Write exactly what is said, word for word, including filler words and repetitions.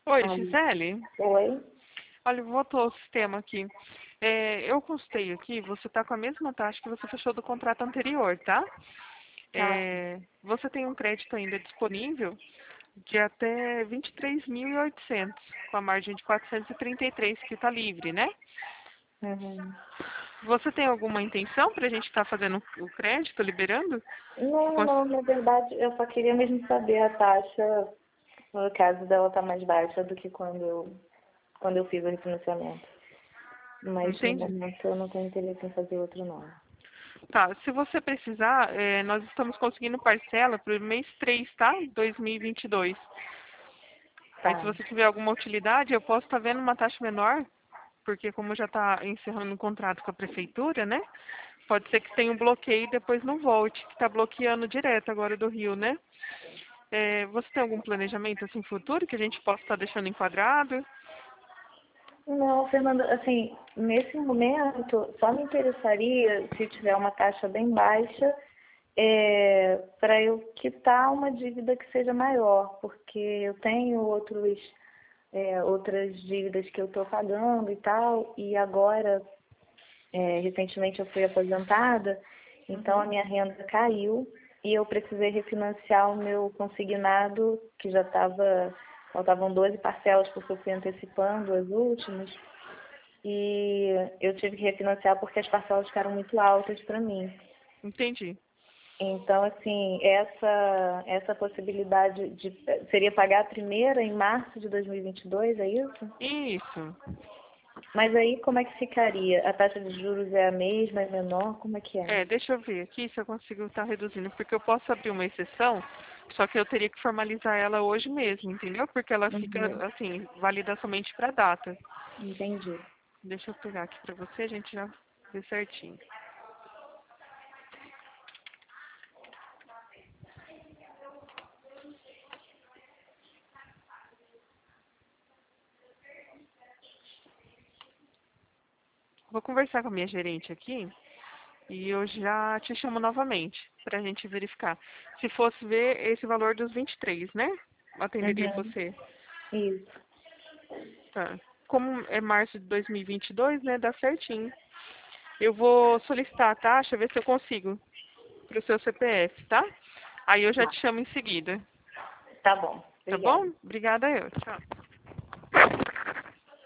Oi, Aí, Gisele. oi? Olha, voltou o sistema aqui. É, eu consultei aqui, você está com a mesma taxa que você fechou do contrato anterior, tá? Tá. É, você tem um crédito ainda disponível de até vinte e três mil e oitocentos, com a margem de quatrocentos e trinta e três que está livre, né? Uhum. Você tem alguma intenção para a gente estar fazendo o crédito, liberando? Você Não, cons- não, na verdade, eu só queria mesmo saber a taxa, no caso dela tá mais baixa do que quando eu, quando eu fiz o refinanciamento. Mas no Entende? momento eu não tenho interesse em fazer outro não. Tá, se você precisar, é, nós estamos conseguindo parcela para o mês três, tá? dois mil e vinte e dois. Aí se Tá. você tiver alguma utilidade, eu posso estar vendo uma taxa menor, porque como já está encerrando o contrato com a prefeitura, né? Pode ser que tenha um bloqueio e depois não volte, que está bloqueando direto agora do Rio, né? É, você tem algum planejamento assim futuro que a gente possa estar deixando enquadrado? Não, Fernanda, assim, nesse momento só me interessaria se tiver uma taxa bem baixa é, para eu quitar uma dívida que seja maior, porque eu tenho outros, é, outras dívidas que eu estou pagando e tal, e agora, é, recentemente eu fui aposentada, então a Uhum. minha renda caiu e eu precisei refinanciar o meu consignado, que já estava, faltavam doze parcelas porque eu fui antecipando as últimas, e eu tive que refinanciar porque as parcelas ficaram muito altas para mim. Entendi. Então, assim, essa, essa possibilidade de... Seria pagar a primeira em março de dois mil e vinte e dois, é isso? Isso. Mas aí como é que ficaria? A taxa de juros é a mesma, é menor? Como é que é? É, deixa eu ver aqui se eu consigo estar reduzindo, porque eu posso abrir uma exceção, só que eu teria que formalizar ela hoje mesmo, entendeu? Porque ela fica, Uhum, assim, válida somente para data. entendi. Deixa eu pegar aqui para você, a gente já vê certinho. Vou conversar com a minha gerente aqui e eu já te chamo novamente para a gente verificar. Se fosse ver esse valor dos vinte e três, né? Atenderia Uhum, você. isso. Tá. Como é março de dois mil e vinte e dois, né? Dá certinho. Eu vou solicitar a taxa, ver se eu consigo para o seu C P F, tá? Aí eu já Tá, te chamo em seguida. tá bom. Tá Obrigada. bom? Obrigada eu. Tchau.